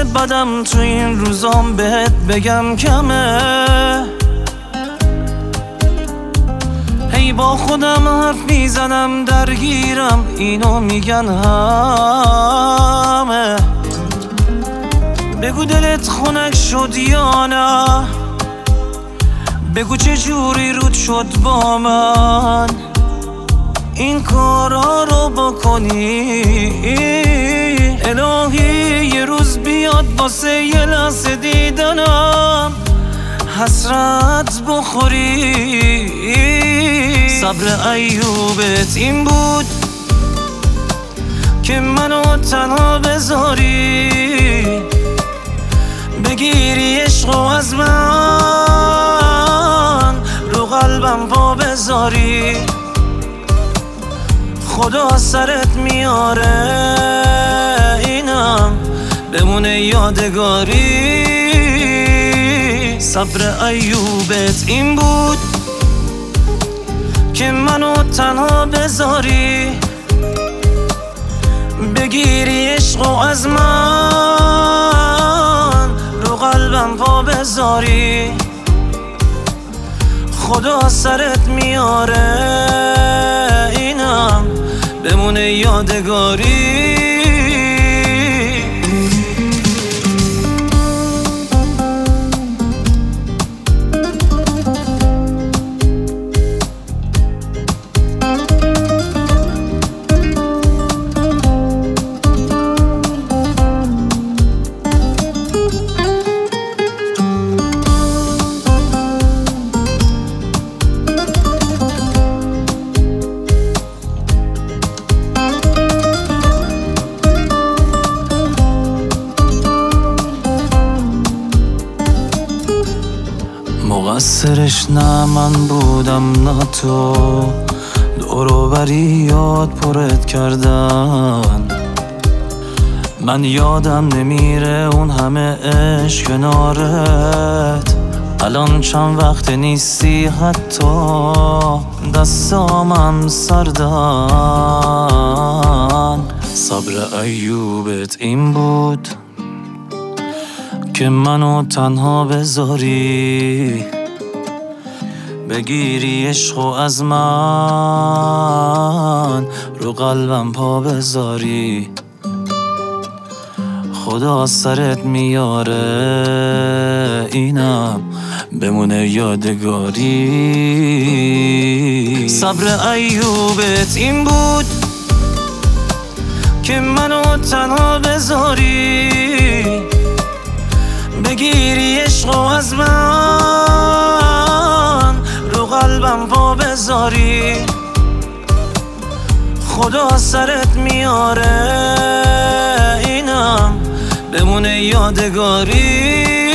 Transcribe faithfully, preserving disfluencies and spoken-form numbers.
بدم تو این روزام بهت بگم کمه. هی با خودم حرف میزنم درگیرم اینو میگن همه. بگو دلت خنک شد یا نه، بگو چه جوری رود شد با من این کارا رو بکنی. الهی یه روز بیاد واسه یه لحظه دیدنم حسرت بخوری. صبر ایوبت این بود که منو تنها بذاری، بگیری عشقو از من رو قلبم پا بذاری. خدا سرت میاره اینم بمونه یادگاری. صبر ایوبت این بود که منو تنها بذاری، بگیری عشقو از من رو قلبم پا بذاری. خدا سرت میاره اینم بمونه یادگاری. مقصرش نه من بودم نه تو، دورو بری یاد پرت کردن. من یادم نمیره اون همه عشق کنارت، الان چند وقت نیستی حتی دستامم سردن. صبر ایوبت این بود که منو تنها بذاری، بگیری عشقو از من رو قلبم پا بذاری. خدا سرت میاره اینم بمونه یادگاری. صبر ایوبت این بود که منو تنها بذاری، بگیری عشقو از من رو قلبم پا بذاری. خدا سرت میاره اینم بمونه یادگاری.